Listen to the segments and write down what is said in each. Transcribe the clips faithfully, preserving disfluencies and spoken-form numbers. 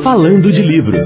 Falando de Livros.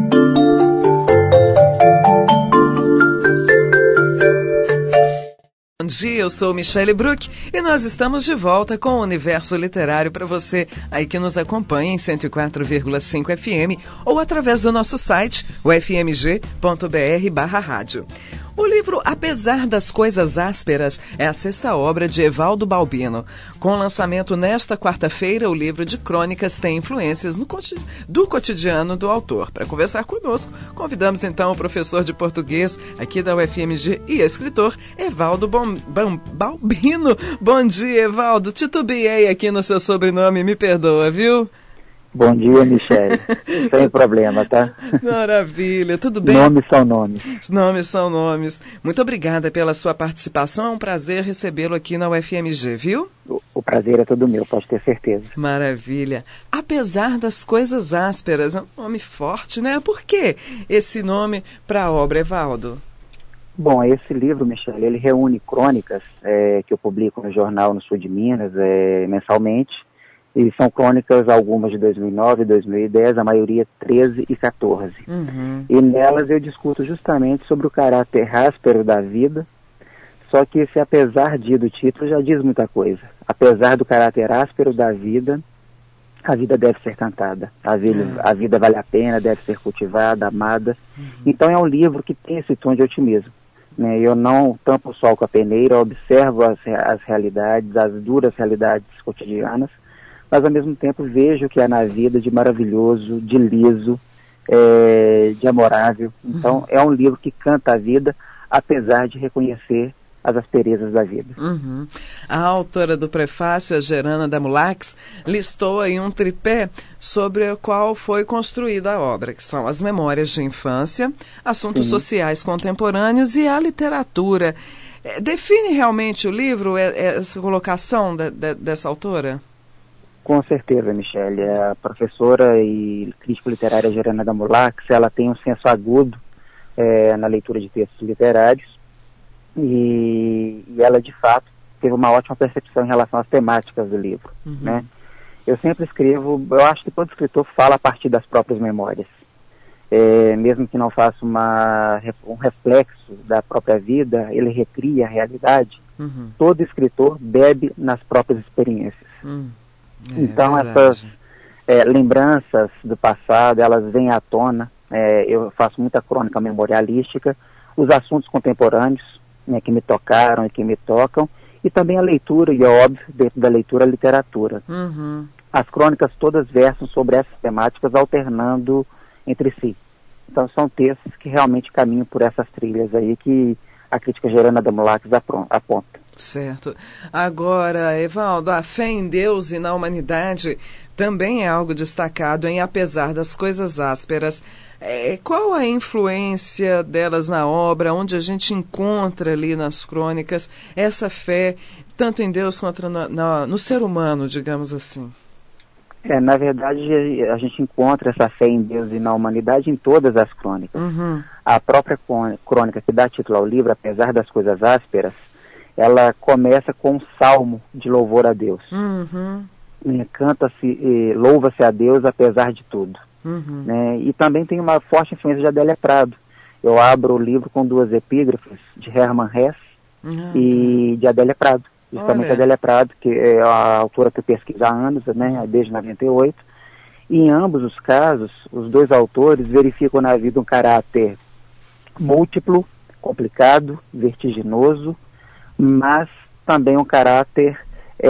Bom dia, eu sou Michele Bruck e nós estamos de volta com o Universo Literário para você aí que nos acompanha em cento e quatro vírgula cinco F M ou através do nosso site, o f m g ponto b r barra rádio. O livro Apesar das Coisas Ásperas é a sexta obra de Evaldo Balbino. Com lançamento nesta quarta-feira, o livro de crônicas tem influências no, do cotidiano do autor. Para conversar conosco, convidamos então o professor de português aqui da U F M G e escritor Evaldo Bom, Bom, Balbino. Bom dia, Evaldo. Titubeei aqui no seu sobrenome, me perdoa, viu? Bom dia, Michele. Sem problema, tá? Maravilha, tudo bem? Nomes são nomes. Nomes são nomes. Muito obrigada pela sua participação, é um prazer recebê-lo aqui na U F M G, viu? O, o prazer é todo meu, pode ter certeza. Maravilha. Apesar das Coisas Ásperas, é um nome forte, né? Por que esse nome para a obra, Evaldo? Bom, esse livro, Michele, ele reúne crônicas é, que eu publico no jornal no sul de Minas, é, mensalmente. E são crônicas, algumas de dois mil e nove, dois mil e dez, a maioria treze e quatorze. Uhum. E nelas eu discuto justamente sobre o caráter áspero da vida, só que esse apesar de do título já diz muita coisa. Apesar do caráter áspero da vida, a vida deve ser cantada. A vida, uhum. a vida vale a pena, deve ser cultivada, amada. Uhum. Então é um livro que tem esse tom de otimismo. Né? Eu não tampo o sol com a peneira, observo as, as realidades, as duras realidades cotidianas, mas ao mesmo tempo vejo que há na vida de maravilhoso, de liso, é, de amorável. Então uhum. é um livro que canta a vida, apesar de reconhecer as asperezas da vida. Uhum. A autora do prefácio, a Gerana Damulax, listou aí um tripé sobre o qual foi construída a obra, que são as memórias de infância, assuntos Sim. sociais contemporâneos e a literatura. Define realmente o livro, essa colocação de, de, dessa autora? Com certeza, Michele. A professora e crítica literária Gerana Damulax, ela tem um senso agudo é, na leitura de textos literários e, e ela, de fato, teve uma ótima percepção em relação às temáticas do livro. Uhum. Né? Eu sempre escrevo, eu acho que todo escritor fala a partir das próprias memórias. É, mesmo que não faça uma, um reflexo da própria vida, ele recria a realidade. Uhum. Todo escritor bebe nas próprias experiências. Uhum. É, então é essas é, lembranças do passado, elas vêm à tona. É, eu faço muita crônica memorialística, os assuntos contemporâneos, né, que me tocaram e que me tocam, e também a leitura, e é óbvio, dentro da leitura, a literatura. Uhum. As crônicas todas versam sobre essas temáticas, alternando entre si. Então são textos que realmente caminham por essas trilhas aí que a crítica Gerana Damulax aponta. Certo. Agora, Evaldo, a fé em Deus e na humanidade também é algo destacado em Apesar das Coisas Ásperas. É, qual a influência delas na obra, onde a gente encontra ali nas crônicas essa fé, tanto em Deus quanto no, no, no ser humano, digamos assim? É, na verdade, a gente encontra essa fé em Deus e na humanidade em todas as crônicas. Uhum. A própria crônica que dá título ao livro, Apesar das Coisas Ásperas, ela começa com um salmo de louvor a Deus. Uhum. Canta-se, eh, louva-se a Deus apesar de tudo. Uhum. Né? E também tem uma forte influência de Adélia Prado. Eu abro o livro com duas epígrafes de Hermann Hesse uhum. e de Adélia Prado. Justamente Olha. Adélia Prado, que é a autora que eu pesquiso há anos, né, desde noventa e oito. E em ambos os casos, os dois autores verificam na vida um caráter múltiplo, complicado, vertiginoso, mas também um caráter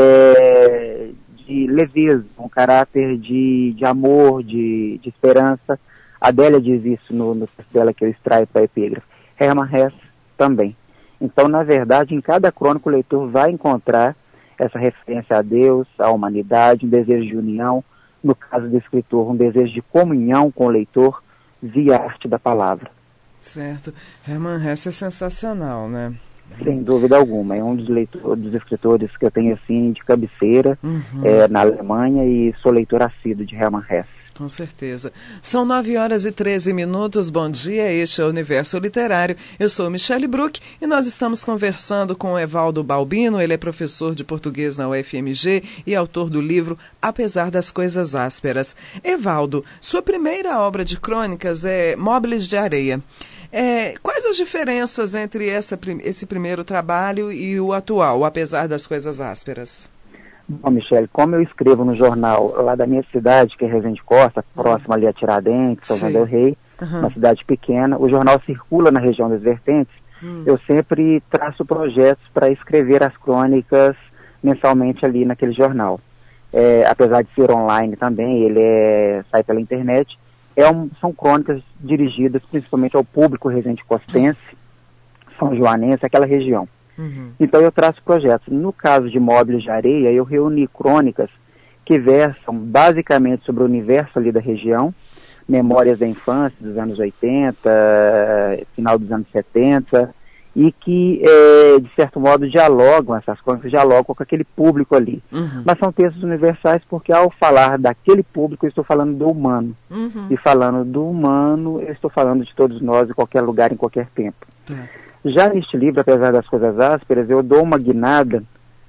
é, de leveza, um caráter de, de amor, de, de esperança. A Adélia diz isso no, no texto dela que eu extraio para a epígrafe. Hermann Hesse também. Então, na verdade, em cada crônica o leitor vai encontrar essa referência a Deus, à humanidade, um desejo de união, no caso do escritor, um desejo de comunhão com o leitor via a arte da palavra. Certo. Hermann Hesse é sensacional, né? Sem dúvida alguma, é um dos, leitor, dos escritores que eu tenho assim de cabeceira uhum. é, na Alemanha e sou leitor assíduo de Hermann Hesse. Com certeza. São nove horas e treze minutos. Bom dia, este é o Universo Literário. Eu sou Michele Bruck e nós estamos conversando com o Evaldo Balbino. Ele é professor de português na U F M G e autor do livro Apesar das Coisas Ásperas. Evaldo, sua primeira obra de crônicas é Móveis de Areia. É, quais as diferenças entre essa, esse primeiro trabalho e o atual, Apesar das Coisas Ásperas? Bom, Michele, como eu escrevo no jornal lá da minha cidade, que é Resende Costa, próximo ali a Tiradentes, São João del Rei, uhum. Uma cidade pequena, o jornal circula na região das Vertentes, uhum. Eu sempre traço projetos para escrever as crônicas mensalmente ali naquele jornal. É, apesar de ser online também, ele é, sai pela internet, é um, são crônicas dirigidas principalmente ao público resende costense, São Joanense, aquela região. Uhum. Então eu traço projetos. No caso de Móveis de Areia, eu reuni crônicas que versam basicamente sobre o universo ali da região, memórias da infância dos anos oitenta, final dos anos setenta, e que, é, de certo modo, dialogam, essas crônicas dialogam com aquele público ali. Uhum. Mas são textos universais porque, ao falar daquele público, eu estou falando do humano. Uhum. E falando do humano, eu estou falando de todos nós, em qualquer lugar, em qualquer tempo. Uhum. Já neste livro, Apesar das Coisas Ásperas, eu dou uma guinada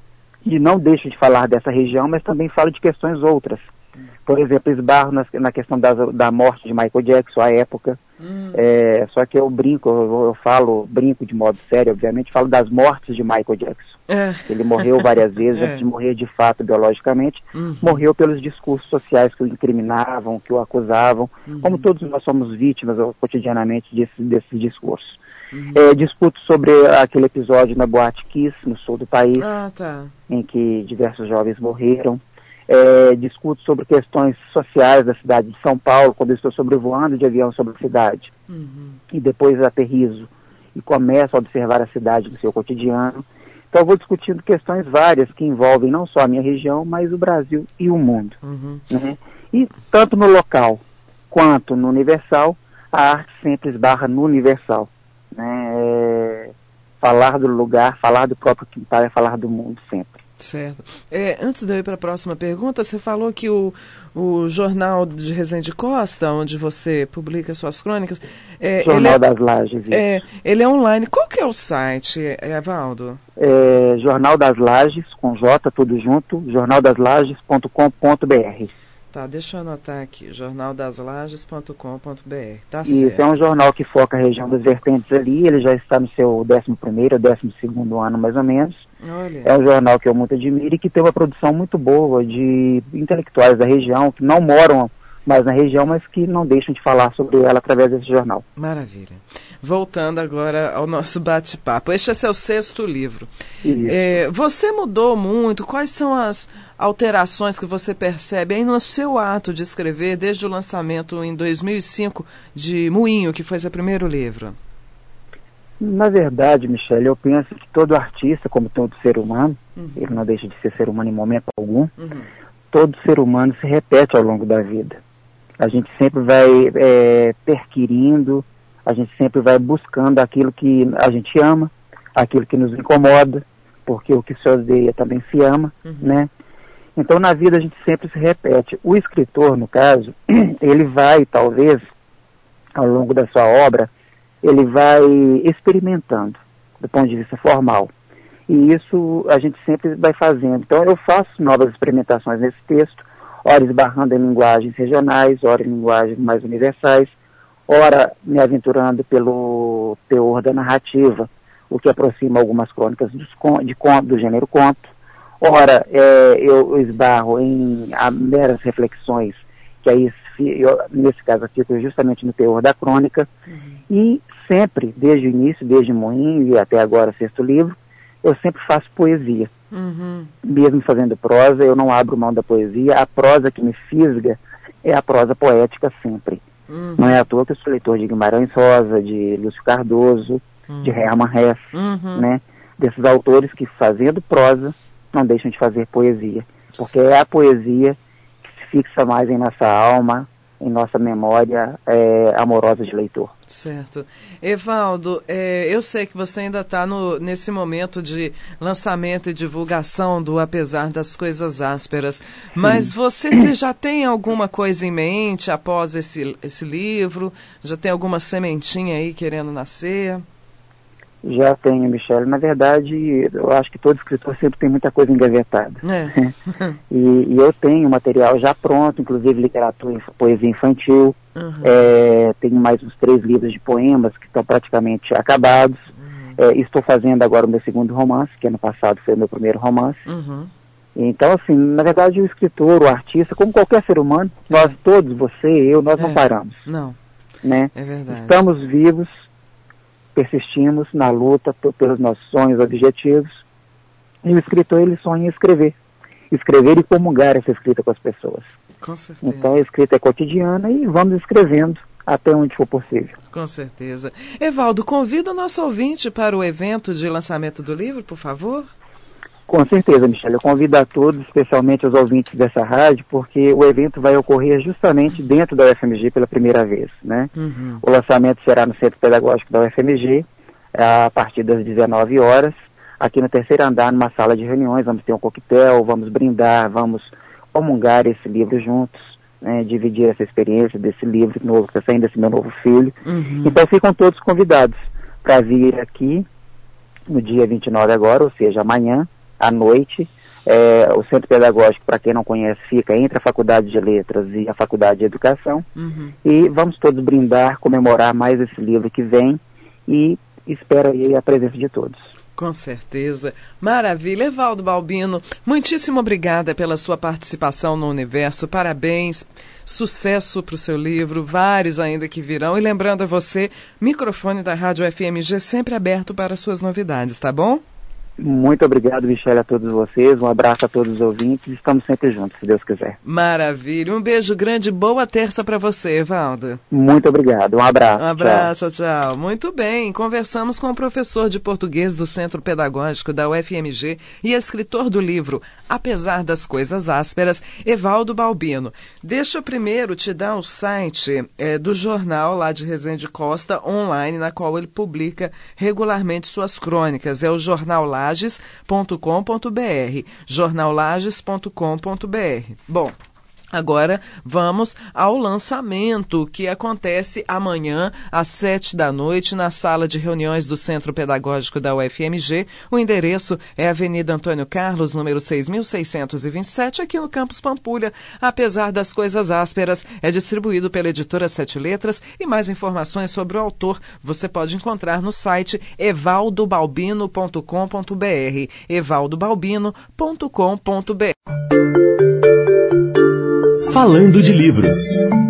e não deixo de falar dessa região, mas também falo de questões outras. Por exemplo, esbarro na, na questão da, da morte de Michael Jackson, à época. Hum. É, só que eu brinco, eu, eu falo, brinco de modo sério, obviamente, falo das mortes de Michael Jackson. É. Ele morreu várias vezes, é. antes de morrer de fato biologicamente, uhum. morreu pelos discursos sociais que o incriminavam, que o acusavam, uhum. como todos nós somos vítimas cotidianamente desse, desses discursos. Uhum. É, discuto sobre aquele episódio na Boate Kiss, no sul do país, ah, tá. em que diversos jovens morreram. É, discuto sobre questões sociais da cidade de São Paulo, quando eu estou sobrevoando de avião sobre a cidade. Uhum. E depois aterrizo e começo a observar a cidade no seu cotidiano. Então eu vou discutindo questões várias que envolvem não só a minha região, mas o Brasil e o mundo. Uhum. Né? E tanto no local quanto no universal, a arte sempre esbarra no universal. Né? É, falar do lugar, falar do próprio quintal é falar do mundo sempre. Certo. É, antes de eu ir para a próxima pergunta, você falou que o, o jornal de Resende Costa, onde você publica suas crônicas... É, Jornal ele é, das Lajes. É, ele é online. Qual que é o site, Evaldo? É, Jornal das Lajes, com J, tudo junto, jornal das lajes ponto com ponto b r. Tá, deixa eu anotar aqui, jornal das lajes ponto com ponto b r. Tá Isso, certo. É um jornal que foca a região das Vertentes ali, ele já está no seu décimo primeiro, décimo segundo ano, mais ou menos. Olha. É um jornal que eu muito admiro e que tem uma produção muito boa de intelectuais da região, que não moram mais na região, mas que não deixam de falar sobre ela através desse jornal. Maravilha. Voltando agora ao nosso bate-papo. Este é seu sexto livro. É, você mudou muito? Quais são as alterações que você percebe aí no seu ato de escrever desde o lançamento em dois mil e cinco de Moinho, que foi seu primeiro livro? Na verdade, Michele, eu penso que todo artista, como todo ser humano, uhum. ele não deixa de ser ser humano em momento algum, uhum. todo ser humano se repete ao longo da vida. A gente sempre vai é, perquirindo, a gente sempre vai buscando aquilo que a gente ama, aquilo que nos incomoda, porque o que se odeia também se ama, uhum. né? Então, na vida, a gente sempre se repete. O escritor, no caso, ele vai, talvez, ao longo da sua obra, ele vai experimentando, do ponto de vista formal. E isso a gente sempre vai fazendo. Então, eu faço novas experimentações nesse texto, ora esbarrando em linguagens regionais, ora em linguagens mais universais, ora me aventurando pelo teor da narrativa, o que aproxima algumas crônicas dos, de conto, do gênero conto. Ora, é, eu esbarro em a, meras reflexões, que aí, eu, nesse caso, eu fico justamente no teor da crônica, uhum. e sempre, desde o início, desde Moinho e até agora, sexto livro, eu sempre faço poesia. Uhum. Mesmo fazendo prosa, eu não abro mão da poesia. A prosa que me fisga é a prosa poética sempre. Uhum. Não é à toa que eu sou leitor de Guimarães Rosa, de Lúcio Cardoso, uhum. de Hermann Hesse, uhum. né? Desses autores que, fazendo prosa, não deixam de fazer poesia. Porque é a poesia que se fixa mais em nossa alma, em nossa memória é, amorosa de leitor. Certo. Evaldo, é, eu sei que você ainda está nesse momento de lançamento e divulgação do Apesar das Coisas Ásperas, mas Sim. você já tem alguma coisa em mente após esse, esse livro? Já tem alguma sementinha aí querendo nascer? Já tenho, Michele. Na verdade, eu acho que todo escritor sempre tem muita coisa engavetada. É. e, e eu tenho material já pronto, inclusive literatura, poesia infantil. Uhum. É, tenho mais uns três livros de poemas que estão praticamente acabados. Uhum. É, estou fazendo agora o meu segundo romance, que ano passado foi o meu primeiro romance. Uhum. Então, assim, na verdade, o escritor, o artista, como qualquer ser humano, é. nós todos, você, eu, nós é. não paramos. Não, né? É verdade. Estamos vivos, persistimos na luta p- pelos nossos sonhos, objetivos, e o escritor, ele sonha em escrever. Escrever e comungar essa escrita com as pessoas. Com certeza. Então a escrita é cotidiana e vamos escrevendo até onde for possível. Com certeza. Evaldo, convida o nosso ouvinte para o evento de lançamento do livro, por favor. Com certeza, Michele. Eu convido a todos, especialmente os ouvintes dessa rádio, porque o evento vai ocorrer justamente dentro da U F M G pela primeira vez, né? Uhum. O lançamento será no Centro Pedagógico da U F M G, a partir das dezenove horas, aqui no terceiro andar, numa sala de reuniões. Vamos ter um coquetel, vamos brindar, vamos comungar esse livro juntos, né? Dividir essa experiência desse livro novo que está saindo, desse meu novo filho. Uhum. Então ficam todos convidados para vir aqui no dia vinte e nove agora, ou seja, amanhã, à noite. É, o Centro Pedagógico, para quem não conhece, fica entre a Faculdade de Letras e a Faculdade de Educação. Uhum. E vamos todos brindar, comemorar mais esse livro que vem e espero aí a presença de todos. Com certeza. Maravilha. Evaldo Balbino, muitíssimo obrigada pela sua participação no Universo. Parabéns. Sucesso para o seu livro, vários ainda que virão. E lembrando a você, microfone da Rádio F M G sempre aberto para suas novidades, tá bom? Muito obrigado, Michele, a todos vocês. Um abraço a todos os ouvintes. Estamos sempre juntos, se Deus quiser. Maravilha. Um beijo grande. Boa terça para você, Evaldo. Muito obrigado. Um abraço. Um abraço, tchau. tchau. Muito bem. Conversamos com o professor de português do Centro Pedagógico da U F M G e escritor do livro Apesar das Coisas Ásperas, Evaldo Balbino. Deixa eu primeiro te dar o site é, do jornal lá de Resende Costa, online, na qual ele publica regularmente suas crônicas. É o Jornal Lages ponto com ponto b r, jornal lages ponto com ponto b r. Bom, agora vamos ao lançamento que acontece amanhã às sete da noite na sala de reuniões do Centro Pedagógico da U F M G. O endereço é Avenida Antônio Carlos, número seis mil seiscentos e vinte e sete, aqui no Campus Pampulha. Apesar das Coisas Ásperas, é distribuído pela editora Sete Letras e mais informações sobre o autor você pode encontrar no site evaldo balbino ponto com ponto b r, evaldo balbino ponto com ponto b r. Falando de livros.